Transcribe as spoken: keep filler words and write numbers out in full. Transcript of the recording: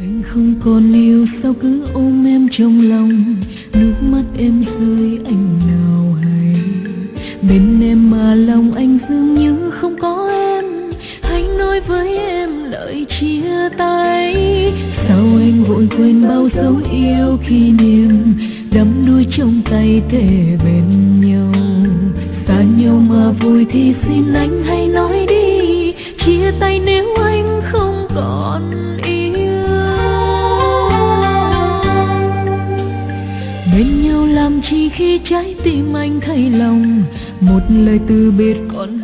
Anh không còn yêu sao cứ ôm em trong lòng, nước mắt em rơi anh nào hay. Bên em mà lòng anh dường như không có em, hãy nói với em lời chia tay. Sao anh vội quên bao dấu yêu kỷ niệm, đắm đuối trong tay thề bên nhau. Xa nhau mà vui thì xin anh hãy nói đi, chia tay nếu anh không còn yêu. Bên nhau làm chi khi trái tim anh thay lòng, một lời từ biệt còn